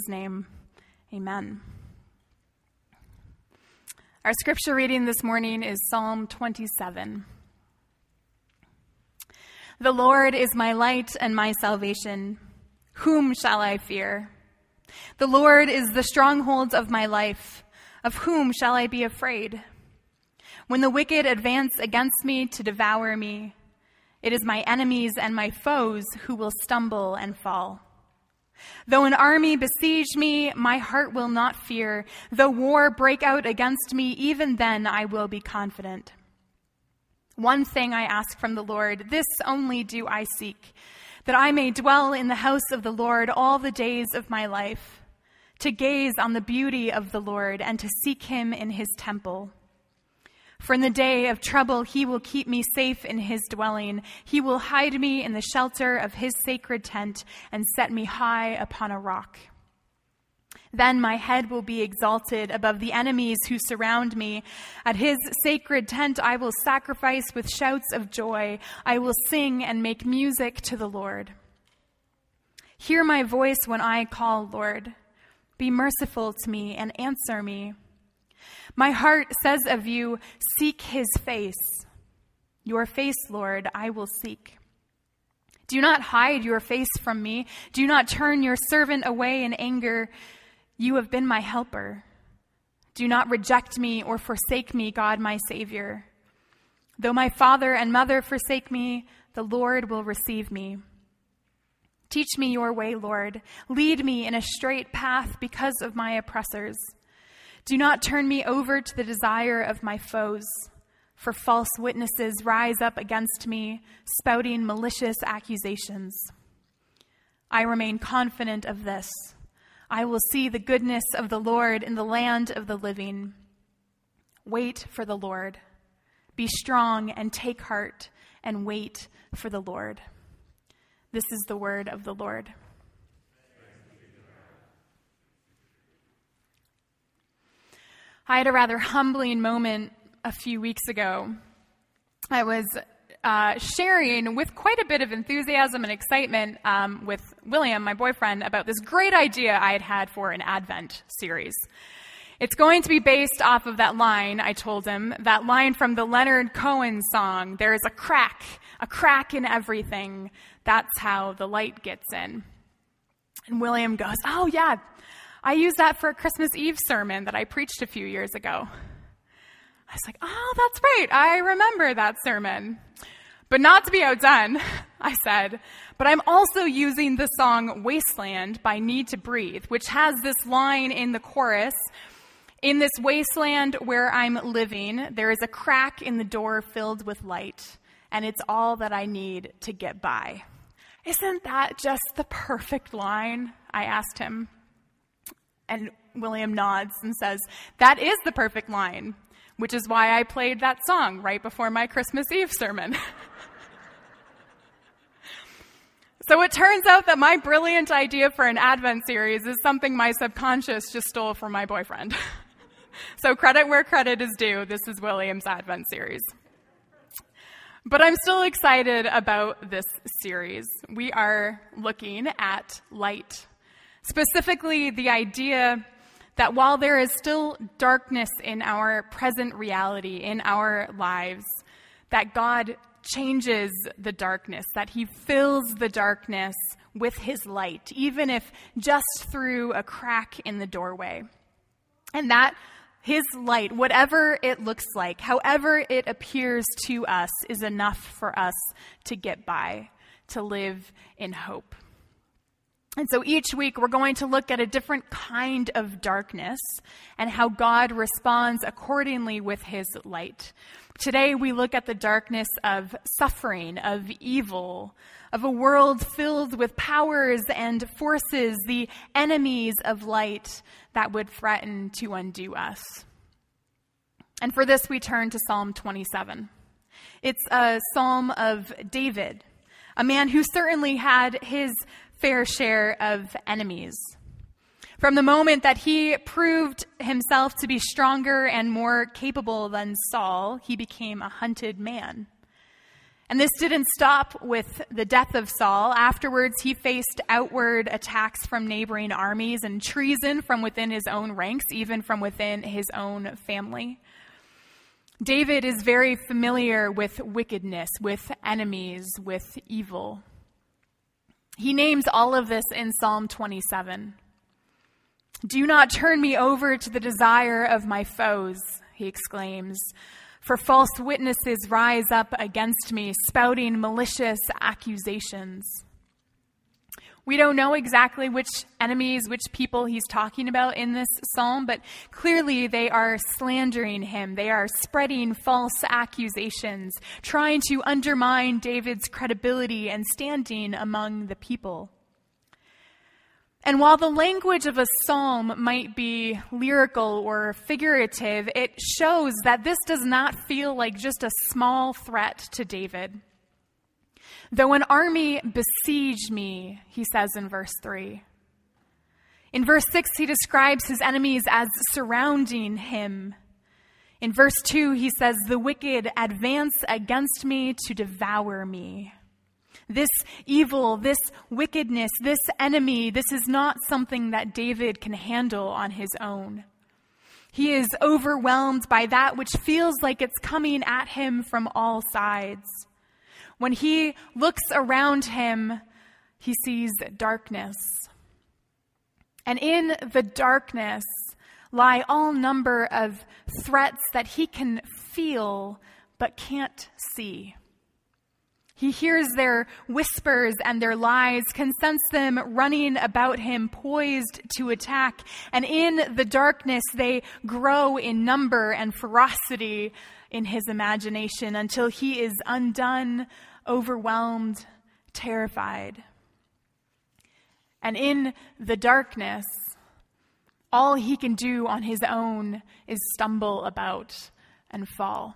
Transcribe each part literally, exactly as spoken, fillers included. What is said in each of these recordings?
name, amen. Our scripture reading this morning is Psalm twenty-seven. The Lord is my light and my salvation. Whom shall I fear? The Lord is the stronghold of my life. Of whom shall I be afraid? When the wicked advance against me to devour me, it is my enemies and my foes who will stumble and fall. Though an army besiege me, my heart will not fear. Though war break out against me, even then I will be confident. One thing I ask from the Lord, this only do I seek, that I may dwell in the house of the Lord all the days of my life, to gaze on the beauty of the Lord and to seek him in his temple. For in the day of trouble, he will keep me safe in his dwelling. He will hide me in the shelter of his sacred tent and set me high upon a rock. Then my head will be exalted above the enemies who surround me. At his sacred tent, I will sacrifice with shouts of joy. I will sing and make music to the Lord. Hear my voice when I call, Lord. Be merciful to me and answer me. My heart says of you, seek his face. Your face, Lord, I will seek. Do not hide your face from me. Do not turn your servant away in anger. You have been my helper. Do not reject me or forsake me, God, my Savior. Though my father and mother forsake me, the Lord will receive me. Teach me your way, Lord. Lead me in a straight path because of my oppressors. Do not turn me over to the desire of my foes, for false witnesses rise up against me, spouting malicious accusations. I remain confident of this. I will see the goodness of the Lord in the land of the living. Wait for the Lord. Be strong and take heart and wait for the Lord. This is the word of the Lord. I had a rather humbling moment a few weeks ago. I was uh, sharing with quite a bit of enthusiasm and excitement um, with William, my boyfriend, about this great idea I had had for an Advent series. It's going to be based off of that line, I told him, that line from the Leonard Cohen song, there is a crack, a crack in everything. That's how the light gets in. And William goes, oh yeah, I used that for a Christmas Eve sermon that I preached a few years ago. I was like, oh, that's right. I remember that sermon. But not to be outdone, I said, but I'm also using the song Wasteland by Need to Breathe, which has this line in the chorus, in this wasteland where I'm living, there is a crack in the door filled with light, and it's all that I need to get by. Isn't that just the perfect line? I asked him. And William nods and says, that is the perfect line, which is why I played that song right before my Christmas Eve sermon. So it turns out that my brilliant idea for an Advent series is something my subconscious just stole from my boyfriend. So credit where credit is due. This is William's Advent series. But I'm still excited about this series. We are looking at light. Specifically, the idea that while there is still darkness in our present reality, in our lives, that God changes the darkness, that he fills the darkness with his light, even if just through a crack in the doorway. And that his light, whatever it looks like, however it appears to us, is enough for us to get by, to live in hope. And so each week we're going to look at a different kind of darkness and how God responds accordingly with his light. Today we look at the darkness of suffering, of evil, of a world filled with powers and forces, the enemies of light that would threaten to undo us. And for this we turn to Psalm twenty-seven. It's a psalm of David, a man who certainly had his fair share of enemies. From the moment that he proved himself to be stronger and more capable than Saul, he became a hunted man. And this didn't stop with the death of Saul. Afterwards, he faced outward attacks from neighboring armies and treason from within his own ranks, even from within his own family. David is very familiar with wickedness, with enemies, with evil. He names all of this in Psalm twenty-seven. "Do not turn me over to the desire of my foes," he exclaims. "For false witnesses rise up against me, spouting malicious accusations." We don't know exactly which enemies, which people he's talking about in this psalm, but clearly they are slandering him. They are spreading false accusations, trying to undermine David's credibility and standing among the people. And while the language of a psalm might be lyrical or figurative, it shows that this does not feel like just a small threat to David. "Though an army besiege me," he says in verse three. In verse six, he describes his enemies as surrounding him. In verse two, he says, "The wicked advance against me to devour me." This evil, this wickedness, this enemy, this is not something that David can handle on his own. He is overwhelmed by that which feels like it's coming at him from all sides. When he looks around him, he sees darkness. And in the darkness lie all number of threats that he can feel but can't see. He hears their whispers and their lies, can sense them running about him, poised to attack. And in the darkness, they grow in number and ferocity in his imagination until he is undone, overwhelmed, terrified. And in the darkness, all he can do on his own is stumble about and fall.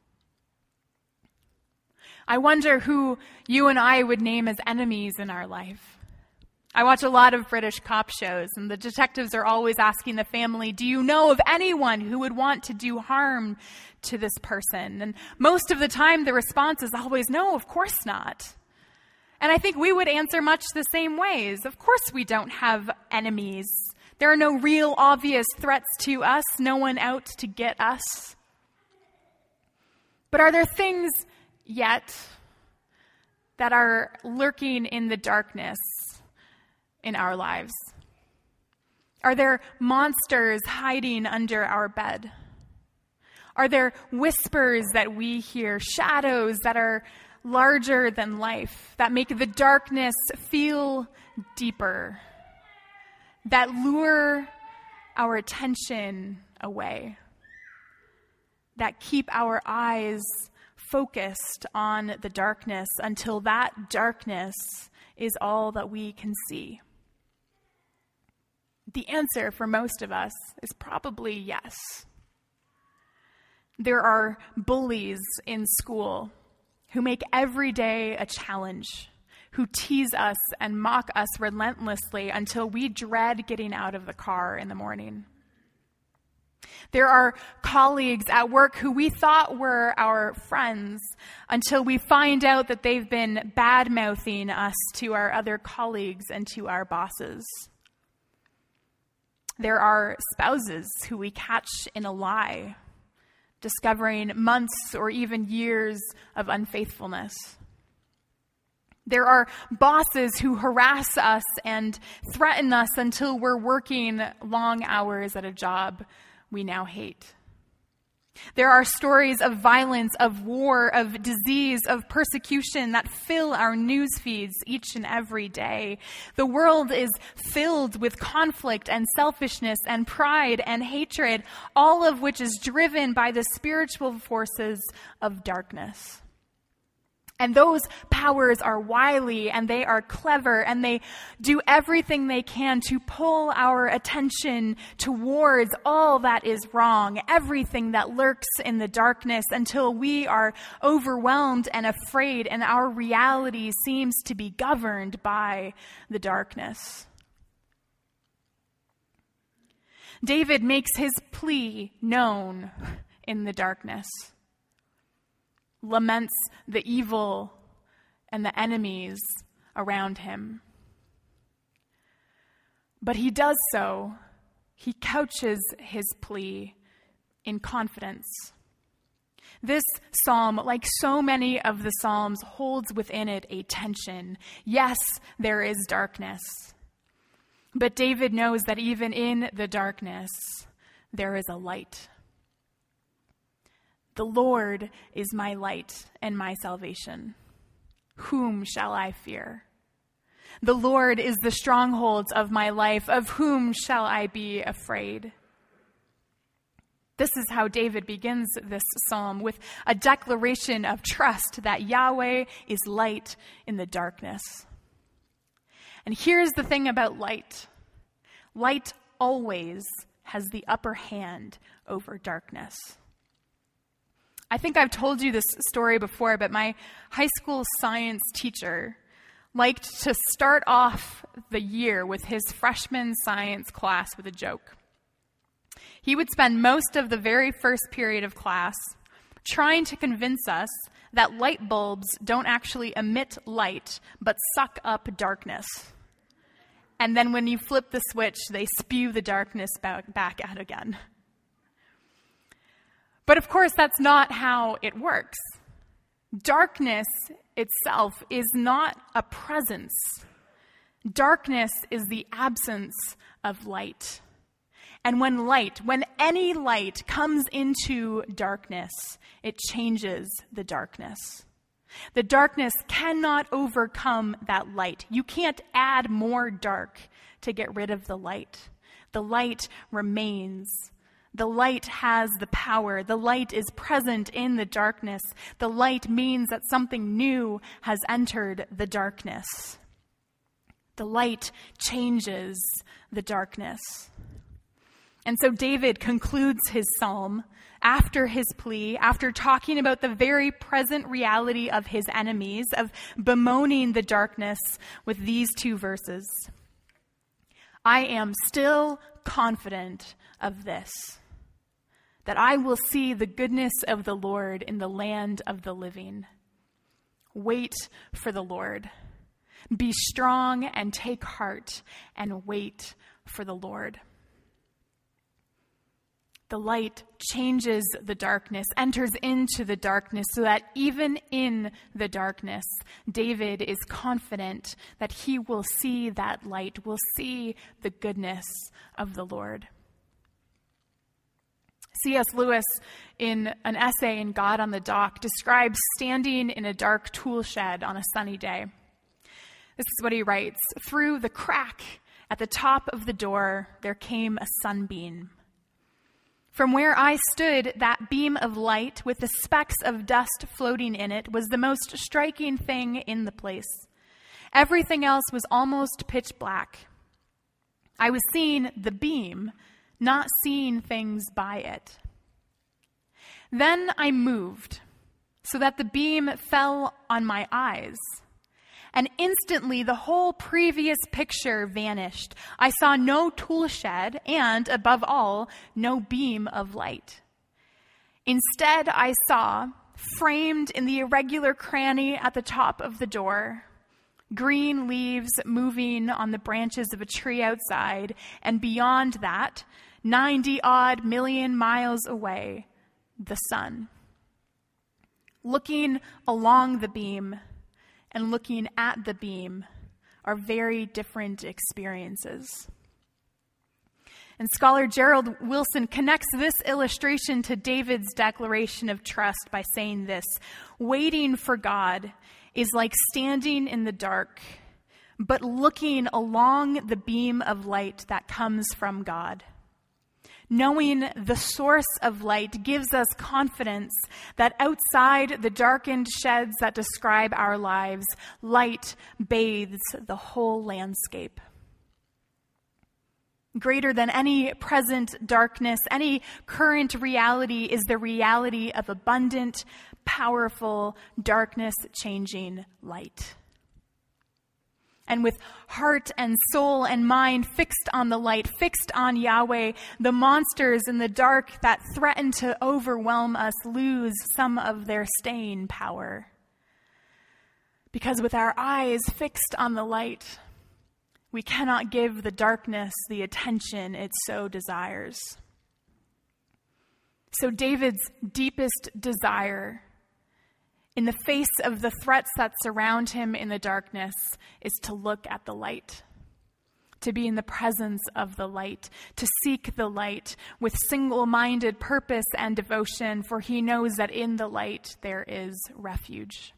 I wonder who you and I would name as enemies in our life. I watch a lot of British cop shows, and the detectives are always asking the family, "Do you know of anyone who would want to do harm to this person?" And most of the time, the response is always, "No, of course not." And I think we would answer much the same ways. Of course we don't have enemies. There are no real obvious threats to us, no one out to get us. But are there things yet that are lurking in the darkness in our lives? Are there monsters hiding under our bed? Are there whispers that we hear, shadows that are larger than life, that make the darkness feel deeper, that lure our attention away, that keep our eyes focused on the darkness until that darkness is all that we can see? The answer for most of us is probably yes. There are bullies in school who make every day a challenge, who tease us and mock us relentlessly until we dread getting out of the car in the morning. There are colleagues at work who we thought were our friends until we find out that they've been bad-mouthing us to our other colleagues and to our bosses. There are spouses who we catch in a lie, discovering months or even years of unfaithfulness. There are bosses who harass us and threaten us until we're working long hours at a job we now hate. There are stories of violence, of war, of disease, of persecution that fill our news feeds each and every day. The world is filled with conflict and selfishness and pride and hatred, all of which is driven by the spiritual forces of darkness. And those powers are wily and they are clever and they do everything they can to pull our attention towards all that is wrong, everything that lurks in the darkness, until we are overwhelmed and afraid and our reality seems to be governed by the darkness. David makes his plea known in the darkness. laments the evil and the enemies around him. But he does so, he couches his plea in confidence. This psalm, like so many of the psalms, holds within it a tension. Yes, there is darkness. But David knows that even in the darkness, there is a light. The Lord is my light and my salvation. Whom shall I fear? The Lord is the stronghold of my life. Of whom shall I be afraid? This is how David begins this psalm, with a declaration of trust that Yahweh is light in the darkness. And here's the thing about light. Light always has the upper hand over darkness. I think I've told you this story before, but my high school science teacher liked to start off the year with his freshman science class with a joke. He would spend most of the very first period of class trying to convince us that light bulbs don't actually emit light, but suck up darkness. And then when you flip the switch, they spew the darkness back out again. But of course, that's not how it works. Darkness itself is not a presence. Darkness is the absence of light. And when light, when any light comes into darkness, it changes the darkness. The darkness cannot overcome that light. You can't add more dark to get rid of the light. The light remains. The light has the power. The light is present in the darkness. The light means that something new has entered the darkness. The light changes the darkness. And so David concludes his psalm after his plea, after talking about the very present reality of his enemies, of bemoaning the darkness, with these two verses. I am still confident of this, that I will see the goodness of the Lord in the land of the living. Wait for the Lord. Be strong and take heart and wait for the Lord. The light changes the darkness, enters into the darkness, so that even in the darkness, David is confident that he will see that light, will see the goodness of the Lord. C S Lewis, in an essay in God on the Dock, describes standing in a dark tool shed on a sunny day. This is what he writes: "Through the crack at the top of the door, there came a sunbeam. From where I stood, that beam of light with the specks of dust floating in it was the most striking thing in the place. Everything else was almost pitch black. I was seeing the beam, not seeing things by it. Then I moved so that the beam fell on my eyes. And instantly the whole previous picture vanished. I saw no tool shed and, above all, no beam of light. Instead, I saw, framed in the irregular cranny at the top of the door, green leaves moving on the branches of a tree outside, and beyond that, ninety-odd million miles away, the sun. Looking along the beam and looking at the beam are very different experiences." And scholar Gerald Wilson connects this illustration to David's declaration of trust by saying this: waiting for God is like standing in the dark, but looking along the beam of light that comes from God. Knowing the source of light gives us confidence that outside the darkened sheds that describe our lives, light bathes the whole landscape. Greater than any present darkness, any current reality is the reality of abundant, powerful, darkness-changing light. And with heart and soul and mind fixed on the light, fixed on Yahweh, the monsters in the dark that threaten to overwhelm us lose some of their staying power. Because with our eyes fixed on the light, we cannot give the darkness the attention it so desires. So David's deepest desire in the face of the threats that surround him in the darkness is to look at the light, to be in the presence of the light, to seek the light with single-minded purpose and devotion, for he knows that in the light there is refuge.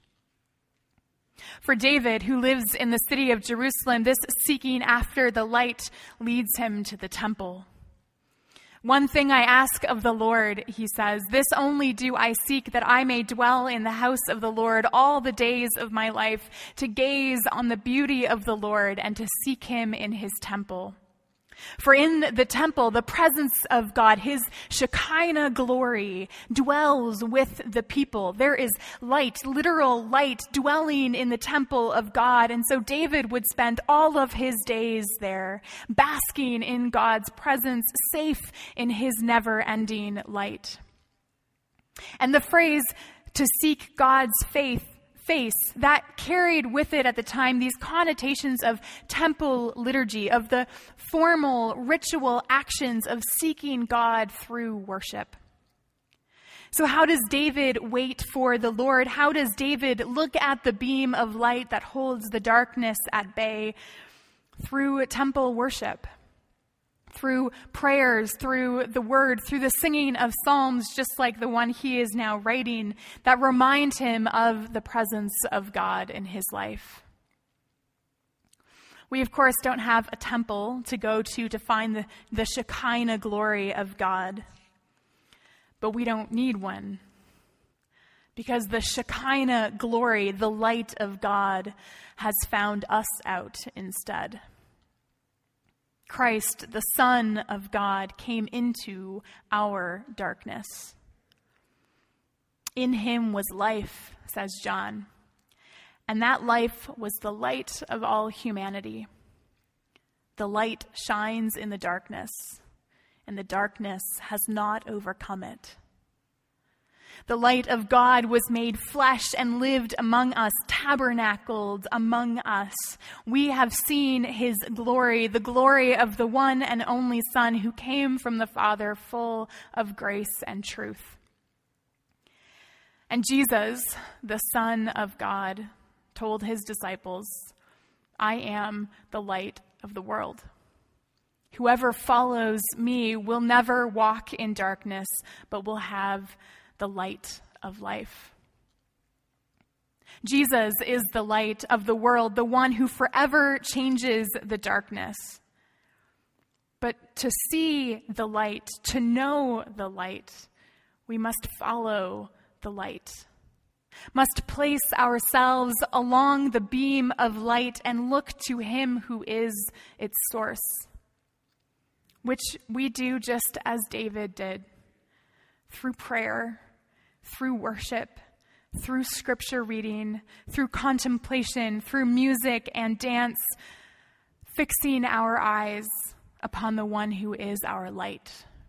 For David, who lives in the city of Jerusalem, this seeking after the light leads him to the temple. One thing I ask of the Lord, he says, this only do I seek, that I may dwell in the house of the Lord all the days of my life, to gaze on the beauty of the Lord and to seek him in his temple. For in the temple, the presence of God, his Shekinah glory, dwells with the people. There is light, literal light, dwelling in the temple of God. And so David would spend all of his days there, basking in God's presence, safe in his never-ending light. And the phrase, to seek God's faith, face, that carried with it at the time these connotations of temple liturgy, of the formal ritual actions of seeking God through worship. So how does David wait for the Lord? How does David look at the beam of light that holds the darkness at bay? Through temple worship, through prayers, through the word, through the singing of psalms, just like the one he is now writing, that remind him of the presence of God in his life. We, of course, don't have a temple to go to to find the, the Shekinah glory of God, but we don't need one, because the Shekinah glory, the light of God, has found us out instead. Christ, the Son of God, came into our darkness. In him was life, says John, and that life was the light of all humanity. The light shines in the darkness, and the darkness has not overcome it. The light of God was made flesh and lived among us, tabernacled among us. We have seen his glory, the glory of the one and only Son who came from the Father, full of grace and truth. And Jesus, the Son of God, told his disciples, I am the light of the world. Whoever follows me will never walk in darkness, but will have the light of life. Jesus is the light of the world, the one who forever changes the darkness. But to see the light, to know the light, we must follow the light, must place ourselves along the beam of light and look to him who is its source, which we do just as David did, through prayer, through worship, through scripture reading, through contemplation, through music and dance, fixing our eyes upon the one who is our light.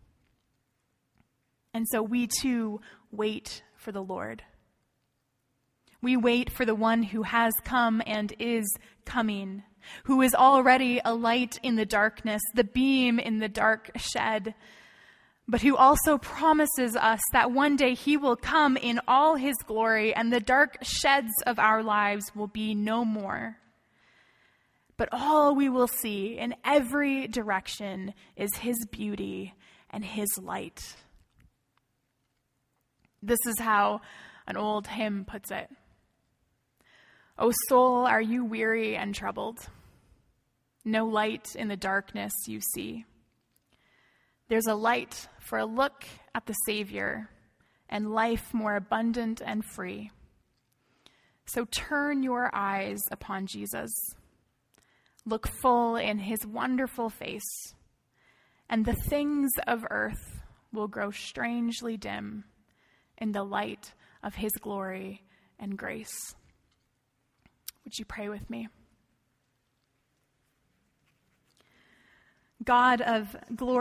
And so we too wait for the Lord. We wait for the one who has come and is coming, who is already a light in the darkness, the beam in the dark shed, but who also promises us that one day he will come in all his glory and the dark sheds of our lives will be no more. But all we will see in every direction is his beauty and his light. This is how an old hymn puts it. O soul, are you weary and troubled? No light in the darkness you see. There's a light for a look at the Savior and life more abundant and free. So turn your eyes upon Jesus. Look full in his wonderful face, and the things of earth will grow strangely dim in the light of his glory and grace. Would you pray with me? God of glory.